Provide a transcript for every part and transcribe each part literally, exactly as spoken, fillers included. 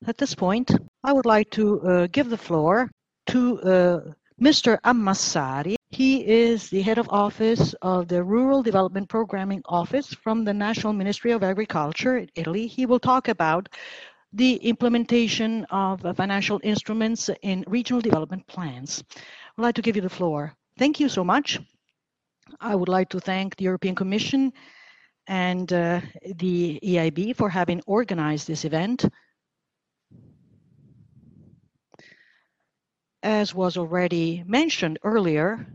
At this point, I would like to uh, give the floor to uh, Mister Ammassari. He is the head of office of the Rural Development Programming Office from the National Ministry of Agriculture in Italy. He will talk about the implementation of uh, financial instruments in regional development plans. I'd like to give you the floor. Thank you so much. I would like to thank the European Commission and uh, the E I B for having organized this event. As was already mentioned earlier,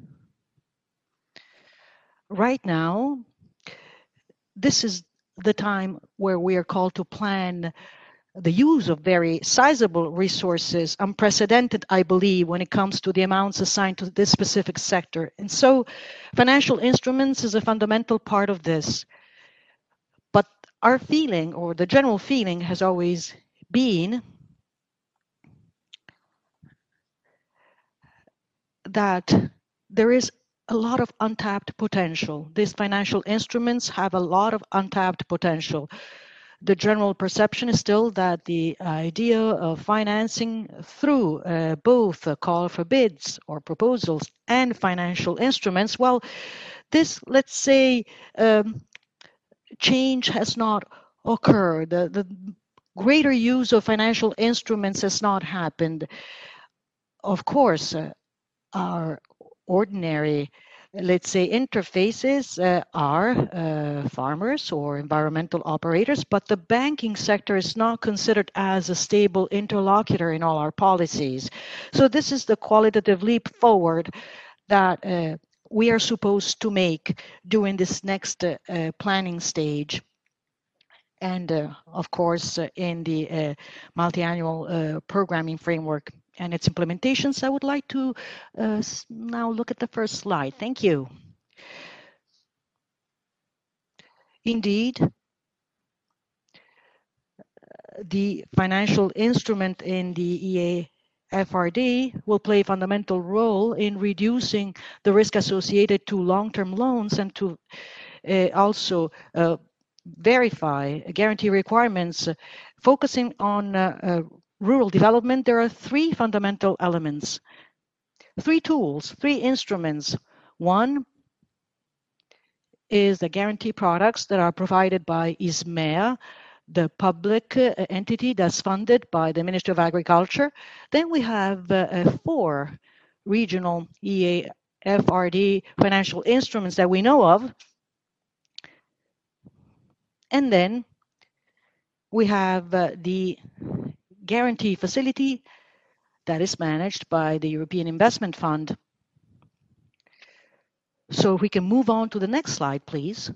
right now, this is the time where we are called to plan the use of very sizable resources, unprecedented, I believe, when it comes to the amounts assigned to this specific sector. And so financial instruments is a fundamental part of this. But our feeling, or the general feeling, has always been that there is a lot of untapped potential. These financial instruments have a lot of untapped potential. The general perception is still that the idea of financing through uh, both a call for bids or proposals and financial instruments, well, this, let's say, um, change has not occurred. The, the greater use of financial instruments has not happened. Of course, uh, our ordinary, let's say, interfaces uh, are uh, farmers or environmental operators, but the banking sector is not considered as a stable interlocutor in all our policies. So this is the qualitative leap forward that uh, we are supposed to make during this next uh, uh, planning stage. And uh, of course, uh, in the uh, multi-annual uh, programming framework and its implementations, I would like to uh, now look at the first slide. Thank you. Indeed, the financial instrument in the E A F R D will play a fundamental role in reducing the risk associated to long-term loans and to uh, also uh, verify guarantee requirements. Uh, focusing on uh, uh, rural development, there are three fundamental elements, three tools, three instruments. One is the guarantee products that are provided by ISMEA, the public uh, entity that's funded by the Ministry of Agriculture. Then we have uh, uh, four regional E A F R D financial instruments that we know of. And then we have uh, the guarantee facility that is managed by the European Investment Fund. So if we can move on to the next slide, please.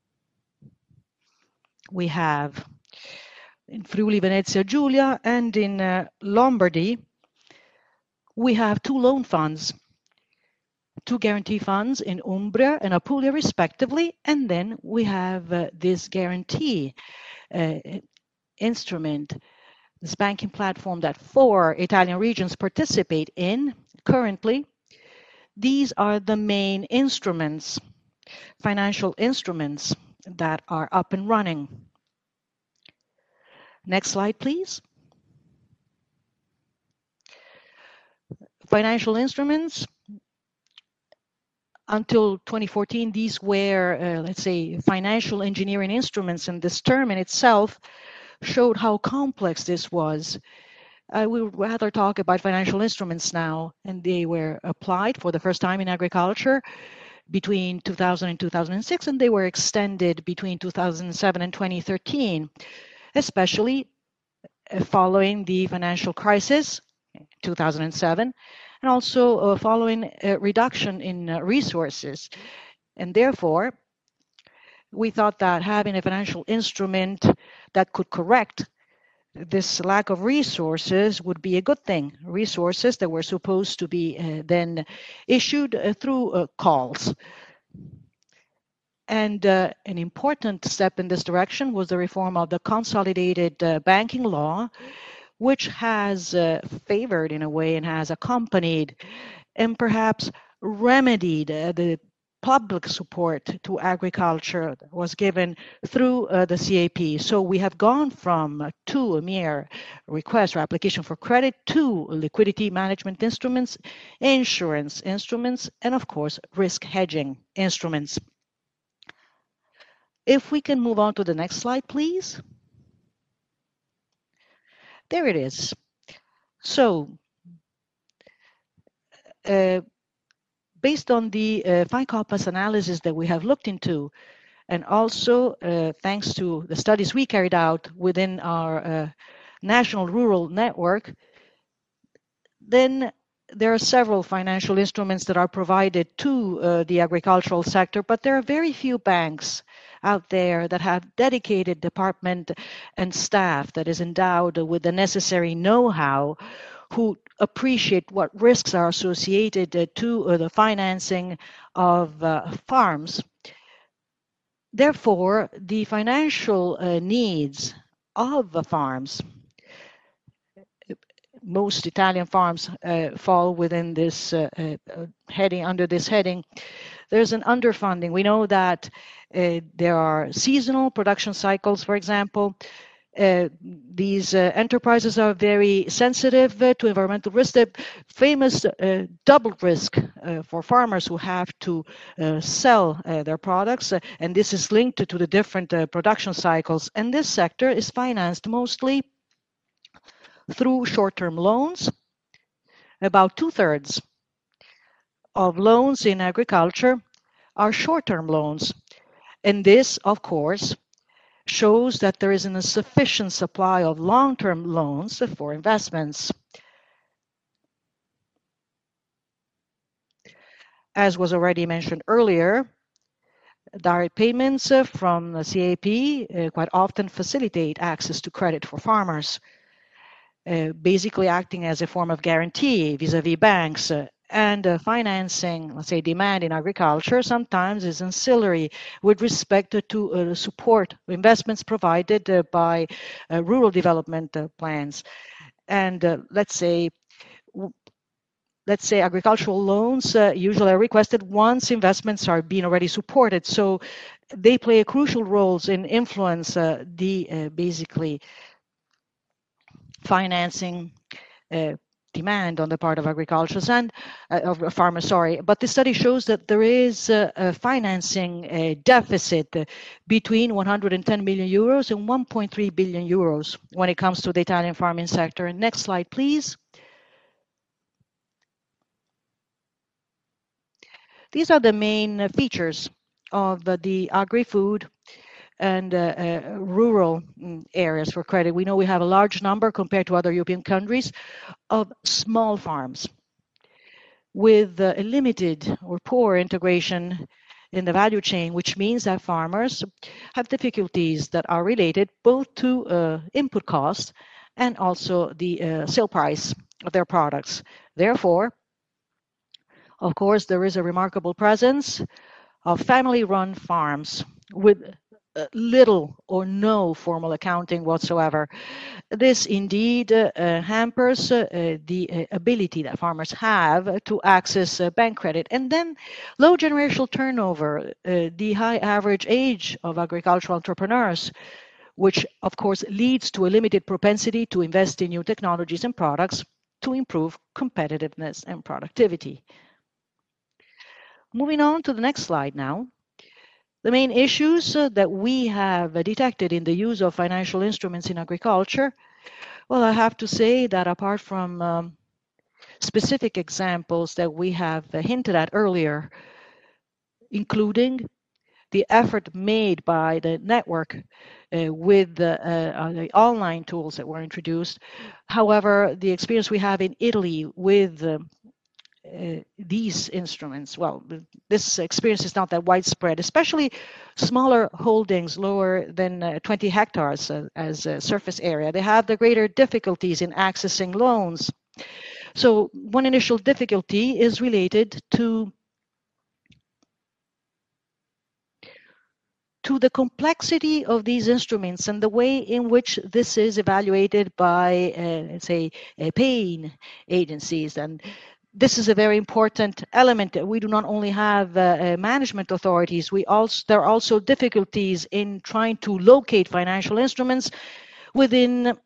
We have in Friuli Venezia Giulia and in uh, Lombardy, we have two loan funds, two guarantee funds in Umbria and Apulia respectively, and then we have uh, this guarantee uh, instrument, this banking platform that four Italian regions participate in currently. These are the main instruments, financial instruments that are up and running. Next slide, please. Financial instruments, until twenty fourteen, these were, uh, let's say, financial engineering instruments, and this term in itself showed how complex this was. I would rather talk about financial instruments now, and they were applied for the first time in agriculture between two thousand and two thousand six, and they were extended between two thousand seven and twenty thirteen, especially following the financial crisis, two thousand seven, and also uh, following a reduction in uh, resources. And therefore, we thought that having a financial instrument that could correct this lack of resources would be a good thing. Resources that were supposed to be uh, then issued uh, through uh, calls. And uh, an important step in this direction was the reform of the consolidated uh, banking law, which has uh, favored in a way and has accompanied and perhaps remedied uh, the public support to agriculture was given through uh, the C A P. So we have gone from uh, to a mere request or application for credit to liquidity management instruments, insurance instruments, and of course, risk hedging instruments. If we can move on to the next slide, please. There it is. So, uh, based on the uh, FICOPAS analysis that we have looked into, and also uh, thanks to the studies we carried out within our uh, national rural network, then there are several financial instruments that are provided to uh, the agricultural sector, but there are very few banks out there that have dedicated department and staff that is endowed with the necessary know-how, who appreciate what risks are associated uh, to uh, the financing of uh, farms. Therefore, the financial uh, needs of the farms, most Italian farms uh, fall within this uh, uh, heading, under this heading. There's an underfunding. We know that uh, there are seasonal production cycles, for example. Uh, these uh, enterprises are very sensitive uh, to environmental risk. The famous uh, double risk uh, for farmers who have to uh, sell uh, their products, uh, and this is linked to, to the different uh, production cycles. And this sector is financed mostly through short-term loans. About two-thirds of loans in agriculture are short-term loans. And this, of course, shows that there isn't a sufficient supply of long-term loans for investments. As was already mentioned earlier, direct payments from the C A P uh, quite often facilitate access to credit for farmers, uh, basically acting as a form of guarantee vis-a-vis banks. Uh, and uh, financing, let's say, demand in agriculture sometimes is ancillary with respect to, to uh, support investments provided uh, by uh, rural development uh, plans. And uh, let's say, let's say agricultural loans uh, usually are requested once investments are being already supported. So they play a crucial role in influence uh, the uh, basically financing uh, demand on the part of agriculturists and uh, of farmers, sorry. But the study shows that there is a, a financing a deficit uh, between one hundred ten million euros and one point three billion euros when it comes to the Italian farming sector. Next slide, please. These are the main features of the agri-food and uh, uh, rural areas for credit. We know we have a large number compared to other European countries of small farms with uh, a limited or poor integration in the value chain, which means that farmers have difficulties that are related both to uh, input costs and also the uh, sale price of their products. Therefore, of course, there is a remarkable presence of family-run farms with little or no formal accounting whatsoever. This indeed uh, uh, hampers uh, the uh, ability that farmers have to access uh, bank credit. And then low generational turnover, uh, the high average age of agricultural entrepreneurs, which of course leads to a limited propensity to invest in new technologies and products to improve competitiveness and productivity. Moving on to the next slide now. The main issues uh, that we have uh, detected in the use of financial instruments in agriculture, well, I have to say that apart from um, specific examples that we have uh, hinted at earlier, including the effort made by the network uh, with the, uh, the online tools that were introduced. However, the experience we have in Italy with uh, Uh, these instruments, well, this experience is not that widespread, especially smaller holdings lower than uh, twenty hectares uh, as a surface area. They have the greater difficulties in accessing loans. So one initial difficulty is related to to the complexity of these instruments and the way in which this is evaluated by, uh, say, uh, paying agencies. And this is a very important element. We do not only have uh, uh, management authorities, we also, there are also difficulties in trying to locate financial instruments within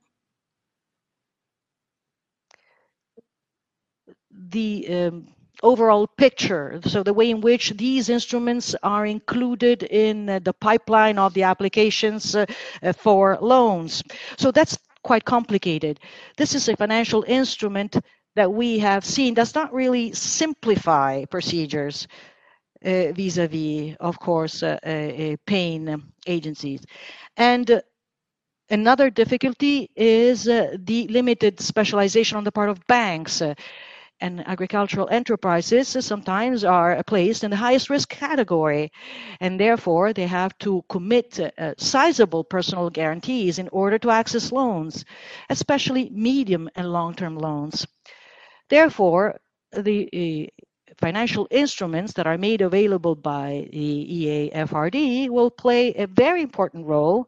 the um, overall picture. So the way in which these instruments are included in uh, the pipeline of the applications uh, uh, for loans. So that's quite complicated. This is a financial instrument that we have seen does not really simplify procedures uh, vis-a-vis, of course, uh, uh, paying agencies. And uh, another difficulty is uh, the limited specialization on the part of banks. Uh, and agricultural enterprises sometimes are placed in the highest risk category, and therefore they have to commit uh, sizable personal guarantees in order to access loans, especially medium and long-term loans. Therefore, the uh, financial instruments that are made available by the E A F R D will play a very important role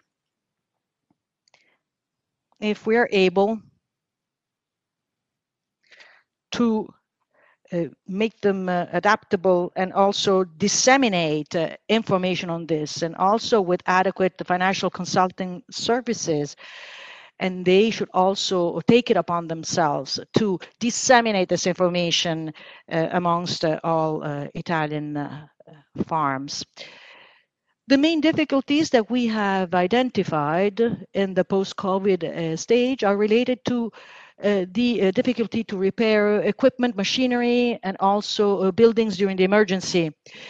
if we are able to Uh, make them uh, adaptable and also disseminate uh, information on this, and also with adequate financial consulting services. And they should also take it upon themselves to disseminate this information uh, amongst uh, all uh, Italian uh, farms. The main difficulties that we have identified in the post-COVID uh, stage are related to uh, the uh, difficulty to repair equipment, machinery, and also uh, buildings during the emergency.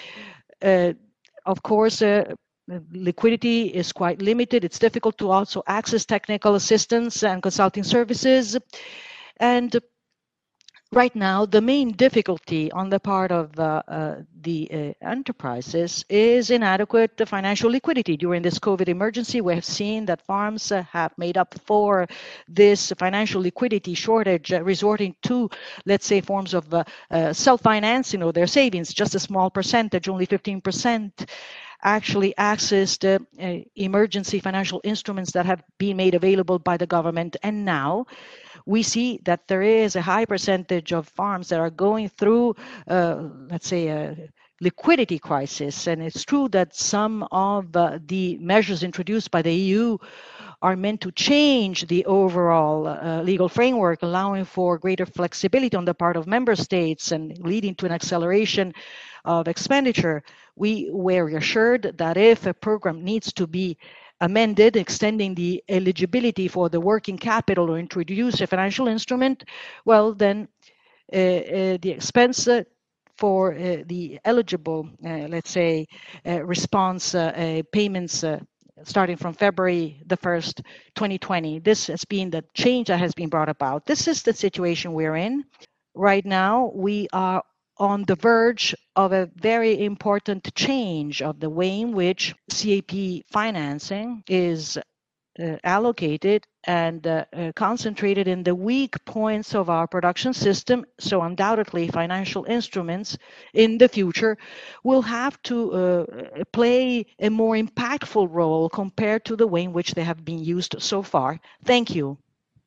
Uh, of course, uh, liquidity is quite limited. It's difficult to also access technical assistance and consulting services. And right now, the main difficulty on the part of uh, uh, the uh, enterprises is inadequate financial liquidity. During this COVID emergency, we have seen that farms uh, have made up for this financial liquidity shortage, uh, resorting to, let's say, forms of uh, uh, self-financing or their savings. Just a small percentage, only fifteen percent, actually accessed uh, uh, emergency financial instruments that have been made available by the government. And now we see that there is a high percentage of farms that are going through, uh, let's say, a liquidity crisis. And it's true that some of uh, the measures introduced by the E U are meant to change the overall uh, legal framework, allowing for greater flexibility on the part of member states and leading to an acceleration of expenditure. We were reassured that if a program needs to be amended, extending the eligibility for the working capital or introduce a financial instrument, well, then uh, uh, the expense uh, for uh, the eligible, uh, let's say, uh, response uh, uh, payments uh, starting from February the first, twenty twenty. This has been the change that has been brought about. This is the situation we're in. Right now, we are on the verge of a very important change of the way in which C A P financing is uh, allocated and uh, uh, concentrated in the weak points of our production system. So undoubtedly, financial instruments in the future will have to uh, play a more impactful role compared to the way in which they have been used so far. Thank you.